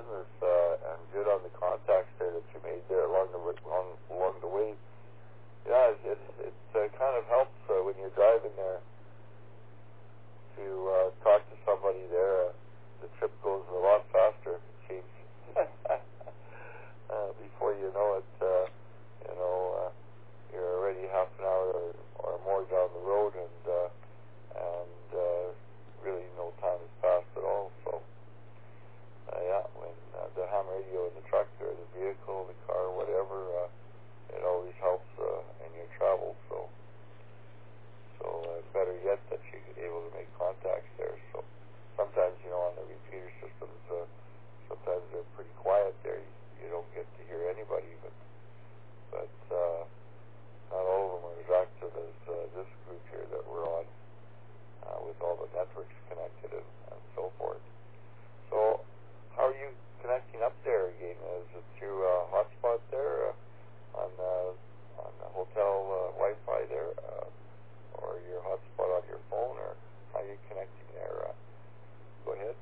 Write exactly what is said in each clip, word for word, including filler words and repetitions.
business uh, and good on the contacts there that you made there along the along, along the way. Yeah, it it, it uh, kind of helps uh, when you're driving there to uh, talk to somebody there. Uh, the trip goes a lot faster. It seems. uh, before you know it, uh, you know, uh, you're already half an hour or, or more down the road, and uh, and uh, really no time has passed at all. So, uh, yeah, when uh, the ham radio in the truck or the vehicle, the car, whatever, uh, it always helps uh, in your travels. So, so uh, better yet that you're able to make contacts there. So, sometimes, you know, on the repeater systems, uh, sometimes they're pretty quiet there. You, you don't get to hear anybody, but but uh, not all of them are as active as uh, this group here that we're on, uh, with all the networks connected and, and so forth. So, how are you connecting up there again? Is it through a uh, hotspot there uh, on uh, on the hotel uh, Wi-Fi there, uh, or your hotspot on your phone, or how are you connecting there? Uh, go ahead.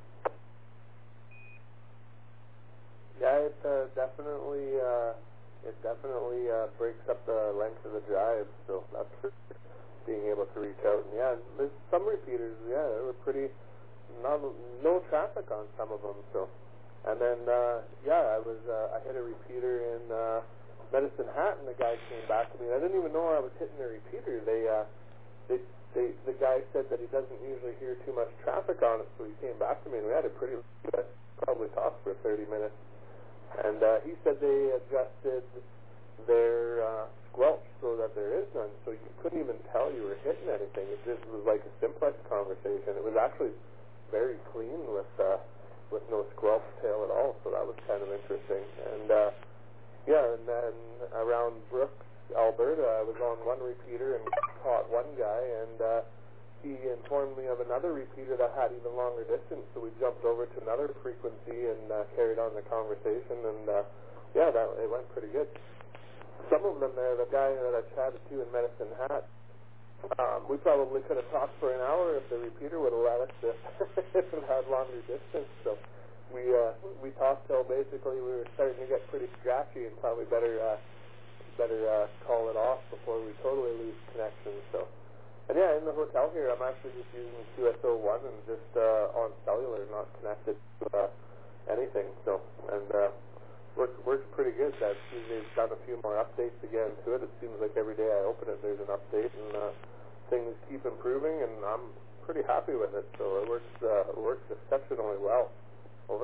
Yeah, it uh, definitely uh, it definitely uh, breaks up the length of the drive. So that's for being able to reach out. And yeah, there's some repeaters. Yeah, they were pretty not no traffic on some of them. So, and then uh, yeah, I was uh, I hit a repeater in uh, Medicine Hat, and the guy came back to me. I didn't even know I was hitting a repeater. They uh, they they the guy said that he doesn't usually hear too much traffic on it, so he came back to me, and we had a pretty good, probably talked for thirty minutes. And uh, he said they adjusted their uh, squelch so that there is none, so you couldn't even tell you were hitting anything. It just was like a simplex conversation. It was actually very clean with uh, with no squelch tail at all, so that was kind of interesting. And uh, yeah, and then around Brooks, Alberta, I was on one repeater and caught one guy, and uh, he informed me of another repeater that had even longer distance, so we jumped over to another frequency and uh, carried on the conversation, and uh, yeah, that it went pretty good. Some of them there, the guy that I chatted to in Medicine Hat, um, we probably could have talked for an hour if the repeater would have let us if, if it had longer distance, so we uh, we talked till basically we were starting to get pretty scratchy and probably better uh, better uh, call it off before we totally lose connection, so. And yeah, in the hotel here, I'm actually just using Q S O one and just uh, on cellular, not connected to uh, anything. So, and uh, works works pretty good. That they've done a few more updates again to it. It seems like every day I open it, there's an update, and uh, things keep improving, and I'm pretty happy with it. So it works uh, it works exceptionally well. Over.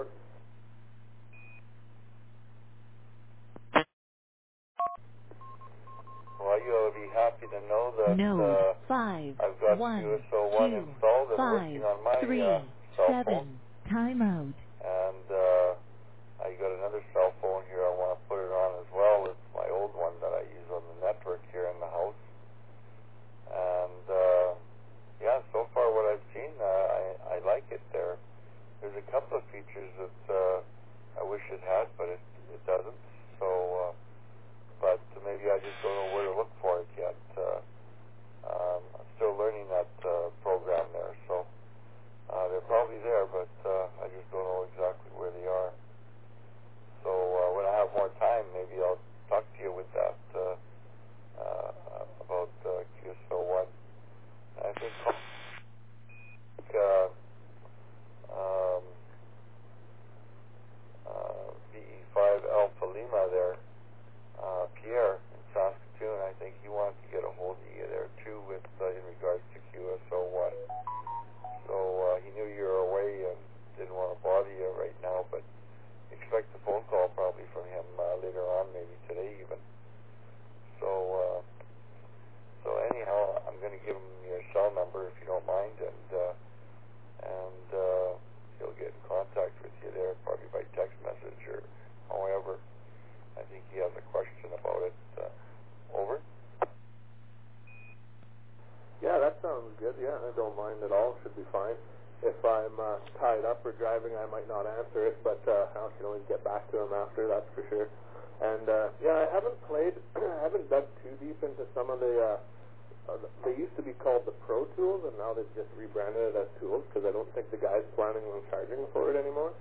Well, you'll be happy to know that Node uh, five I've got one Q S O one two installed and five working on my three uh, cell phone. seven. Timeout. And uh, I got another cell phone here I want to put it on as well. It's my old one that I use on the network here in the house. And uh, yeah, so far what I've seen, uh, I, I like it there. There's a couple of features that uh, I wish it had, but it, it doesn't. So, uh, but maybe I just don't know where to look for it yet. Uh, um, I'm still learning that uh, program there, so uh, they're probably there, but uh, I just don't know exactly where they are. So uh, when I have more time, maybe I'll talk to you with that uh, uh, about uh, Q S O one. I think uh, um, uh, V E five Alpha Lima there, uh, Pierre in Saskatoon, I think he wanted to get a hold of you there too with uh, in regards to Q S O one. So uh, he knew you were away and didn't want to bother you right now, but expect a phone call probably from him uh, later on, maybe today even. So, uh, so anyhow, I'm going to give him your cell number if you don't mind, and uh, and uh, he'll get in contact with you there, probably by text message or however. I think he has a question about it. Uh, over. Yeah, that sounds good. Yeah, I don't mind at all. Should be fine. If I'm uh, tied up or driving, I might not answer it, but uh, I can always get back to him after, that's for sure. And uh, yeah, I haven't played, I haven't dug too deep into some of the, uh, uh, they used to be called the Pro Tools, and now they've just rebranded it as Tools, because I don't think the guy's planning on charging for it anymore.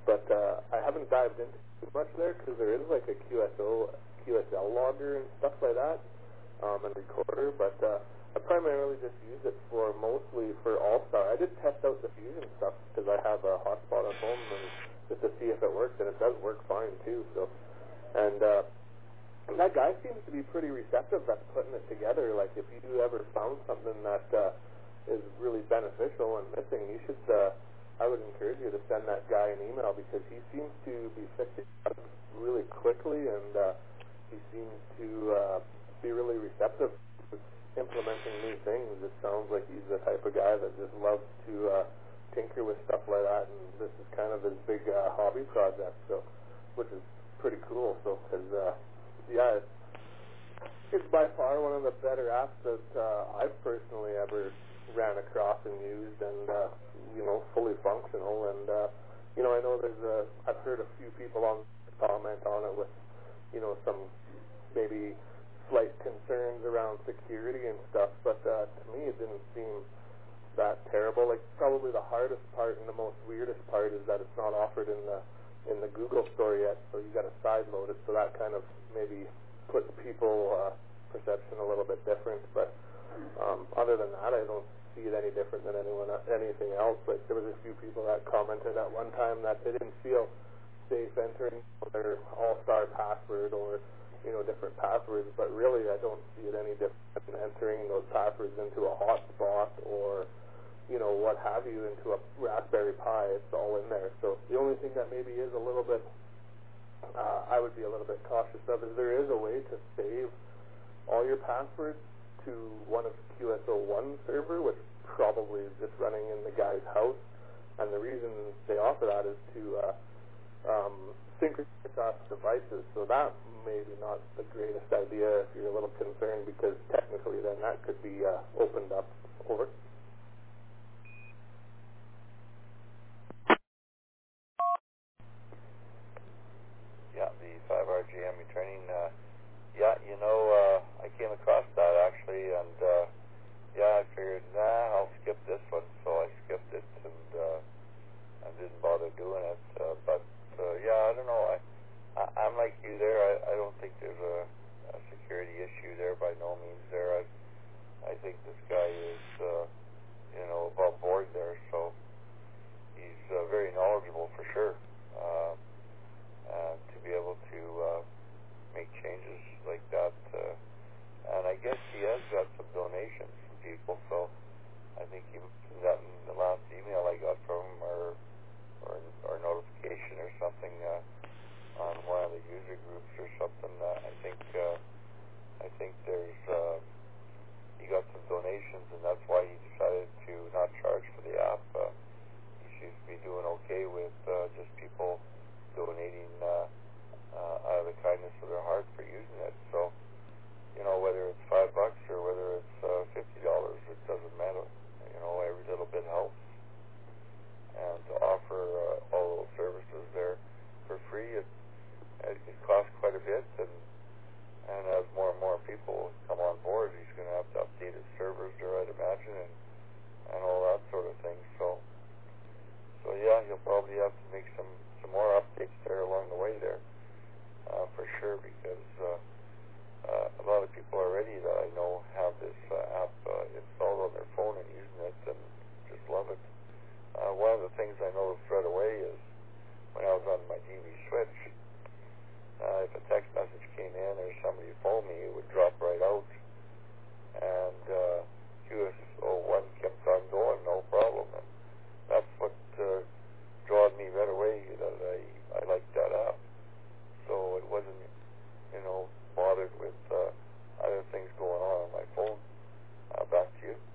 but uh, I haven't dived into too much there because there is like a Q S O, Q S L logger and stuff like that, um, and recorder, but uh, I primarily just use it for mostly for All-Star. I did test out the Fusion stuff because I have a hotspot at home and just to see if it works, and it does work fine too. So, and uh, that guy seems to be pretty receptive that's putting it together. Like if you ever found something that uh, is really beneficial and missing, you should. Uh, I would encourage you to send that guy an email because he seems to be fixing it really quickly, and uh, he seems to uh, be really receptive to implementing new things. It sounds like he's the type of guy that just loves to uh, tinker with stuff like that, and this is kind of his big uh, hobby project. So, which is pretty cool. So, because uh, yeah, it's, it's by far one of the better apps that uh, I've personally ever ran across and used, and uh, you know, fully functional. And uh, you know, I know there's a. I've heard a few people on comment on it with, you know, some maybe slight concerns around security and stuff. But uh, to me, it didn't seem that terrible. Like probably the hardest part and the most weirdest part is that it's not offered in the in the Google Store yet, so you got to side load it. So that kind of maybe puts people uh, perception a little bit different. But um, other than that, I don't see it any different than anyone anything else. Like there was a few people that commented at one time that they didn't feel safe entering their All-Star password or you know different passwords. But really, I don't see it any different than entering those passwords into a hotspot or you know, what have you, into a Raspberry Pi. It's all in there. So the only thing that maybe is a little bit, uh, I would be a little bit cautious of, is there is a way to save all your passwords to one of Q S O one's server, which probably is just running in the guy's house. And the reason they offer that is to uh, um, synchronize across devices. So that may be not the greatest idea if you're a little concerned, because technically then that could be uh, opened up over. Yeah, the five R G M training. Uh, yeah, you know, uh, I came across that actually, and uh, yeah, I figured, nah, I'll skip this one, so I skipped it and uh, and didn't bother doing it. Uh, but uh, yeah, I don't know. I, I I'm like you there. I, I don't think there's a, a security issue there by no means. There, I I think this guy is uh, you know above board there, so he's uh, very knowledgeable for sure. Uh, uh, to be able to uh, make changes like that. Uh, and I guess he has got some donations from people, so I think he mentioned that in the last email I got from him, or or, or notification or something uh, on one of the user groups or something. Uh, I think uh, I think there's uh, he got some donations, and that's why he decided to not charge for the app. Uh, he seems to be doing okay with uh, just people donating uh, uh, out of the kindness of their heart for using it. So, you know, whether it's five bucks or whether it's uh, fifty dollars, it doesn't matter. You know, every little bit helps. And to offer uh, all those services there for free, it, it, it costs quite a bit. And and as more and more people come on board, he's going to have to update his servers there, I'd imagine, and and all that sort of thing. So, so yeah, he'll probably have to make some some more updates there along the way there. Uh, for sure, because uh, uh, a lot of people already that I know have this uh, app uh, installed on their phone and using it and just love it. Uh, one of the things I noticed right away is when I was on my T V switch, uh, if a text message came in or somebody phoned me, it would drop right out, and uh, Q S O one kept on going, no problem. And that's what uh, drawed me right away that I, I liked that app. So it wasn't, you know, bothered with uh, other things going on on my phone. Uh, back to you.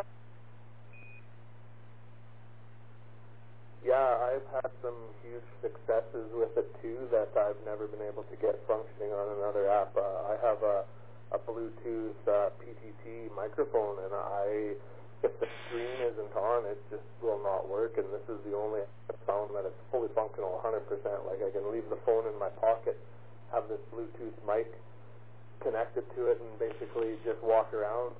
Yeah, I've had some huge successes with it too that I've never been able to get functioning on another app. Uh, I have a, a Bluetooth uh, P T T microphone, and I, if the screen isn't on, it just will not work. And this is the only I've found that it's fully functional one hundred percent. Like I can leave the phone in my pocket, have this Bluetooth mic connected to it, and basically just walk around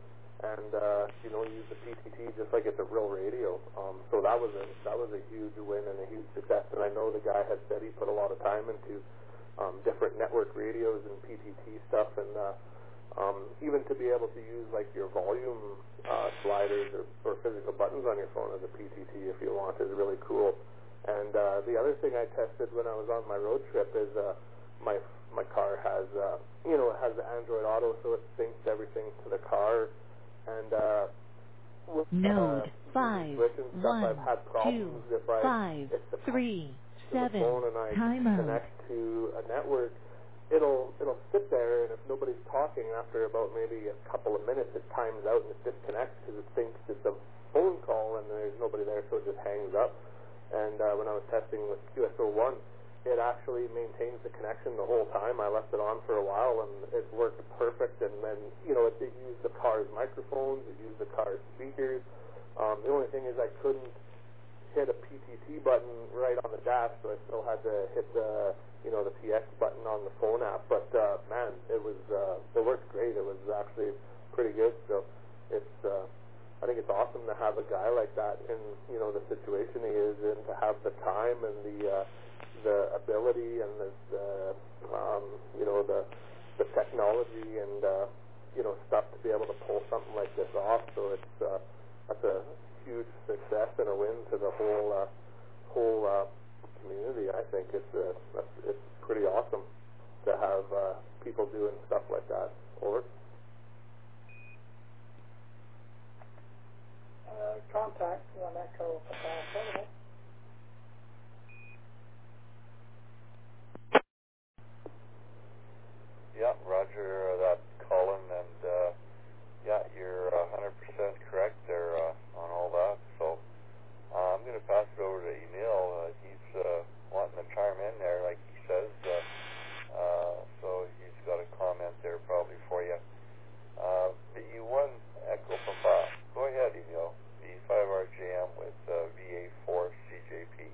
and uh, you know, use the P T T just like it's a real radio. Um, so that was a that was a huge win and a huge success. And I know the guy had said he put a lot of time into um, different network radios and P T T stuff, and uh, um, even to be able to use like your volume uh, sliders or, or physical buttons on your phone as a P T T if you want is really cool. And uh, the other thing I tested when I was on my road trip is uh, my my car has uh, you know it has Android Auto, so it syncs everything to the car. And uh, with Node uh, five switch and stuff, one I've had two problems if I five if the three to the seven phone and I time mode. connect to a network, it'll it'll sit there, and if nobody's talking, after about maybe a couple of minutes, it times out and it disconnects because it thinks it's a phone call and there's nobody there, so it just hangs up. And uh, when I was testing with Q S O one, it actually maintains the connection the whole time. I left it on for a while, and it worked perfect. And then, you know, it, it used the car's microphones, it used the car's speakers. Um, the only thing is I couldn't hit a P T T button right on the dash, so I still had to hit the, you know, the P X button on the phone app. But uh, man, it was uh, it worked great. It was actually pretty good. So it's uh, I think it's awesome to have a guy like that in, you know, the situation he is in, to have the time and the uh, the ability and the, the um, you know the the technology and uh, you know stuff to be able to pull something like this off. So it's uh, that's a huge success and a win to the whole uh, whole uh, community. I think it's uh, that's, it's pretty awesome to have uh, people doing stuff like that. Over. Uh, contact one Echo Papa Portable. Yeah, Roger, uh, that's Colin, and uh, yeah, you're uh, one hundred percent correct there uh, on all that. So uh, I'm going to pass it over to Emil. Uh, he's uh, wanting to chime in there, like he says. Uh, uh, so he's got a comment there probably for you. Uh, B E one Echo Papa. Go ahead, Emil. B five R J M with uh, V A four C J P.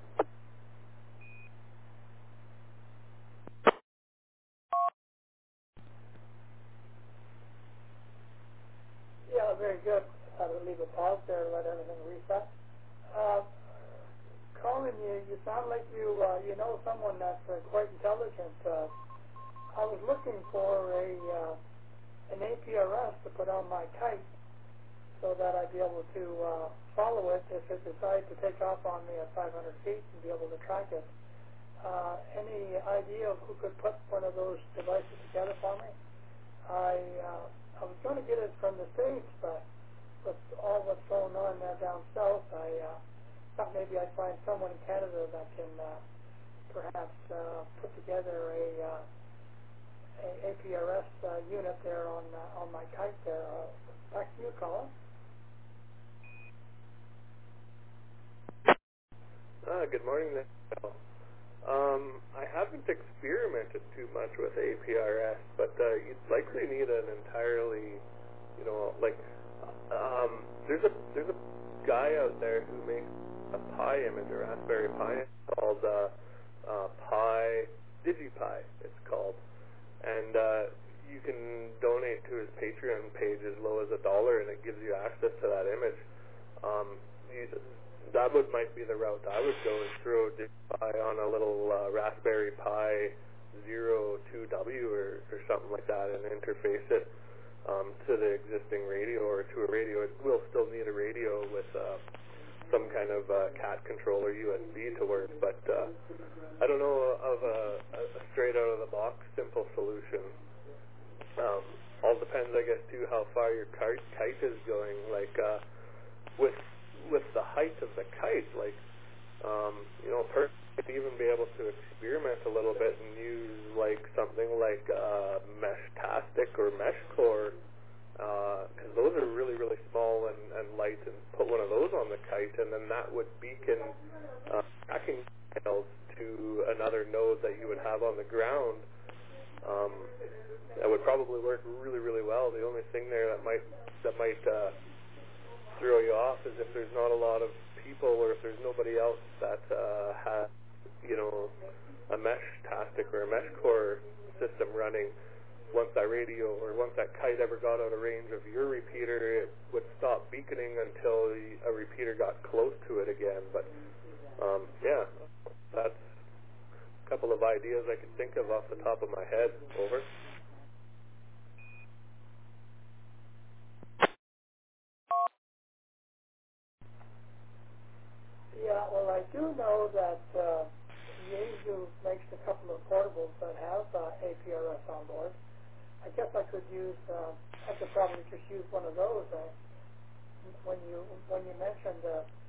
Yeah, very good. I would leave a pause there, let everything reset. Uh, Colin, you, you sound like you uh, you know someone that's uh, quite intelligent. Uh, I was looking for a uh, an A P R S to put on my kite so that I'd be able to uh, follow it if it decides to take off on me at five hundred feet and be able to track it. Uh, any idea of who could put one of those devices together for me? I uh, I was going to get it from the States, but with all what's going on there down south, I uh, thought maybe I'd find someone in Canada that can uh, perhaps uh, put together a, uh, a A P R S uh, unit there on uh, on my kite there. Uh, back to you, Colin. Ah, good morning, Nick. Um, I haven't experimented too much with A P R S, but uh, you'd likely need an entirely, you know, like, um, there's a there's a guy out there who makes a Pi image, a Raspberry Pi, called uh, uh, Pi DigiPi. It's called, and uh, you can donate to his Patreon page as low as a dollar, and it gives you access to that image. Um, you, that would might be the route I would go, is throw DigiPi on a little uh, Raspberry Pi zero two W or, or something like that, and interface it um, to the existing radio or to a radio. It will still need a radio with uh, some kind of uh, cat controller U S B to work, but uh, I don't know of a, a straight out of the box simple solution. Um, all depends, I guess, too, how far your kite, kite is going. Like uh, with with the height of the kite, like um, you know, a person could even be able to experiment a little bit and use like something like uh, Meshtastic or Meshcore, because uh, those are really really small and, and light, and put one of those on the kite, and then that would beacon uh, tracking signals to another node that you would have on the ground. Um, that would probably work really really well. The only thing there that might that might uh, throw you off is if there's not a lot of people, or if there's nobody else that uh, has, you know, a Meshtastic or a Meshcore system running. once that radio or once that kite ever got out of range of your repeater, it would stop beaconing until the, a repeater got close to it again. But um, yeah, that's a couple of ideas I could think of off the top of my head. Over. Yeah, well, I do know that uh, Yaesu makes a couple of portables that have uh, A P R S on board. I guess I could use, uh, I could probably just use one of those. Uh, when you when you mentioned uh,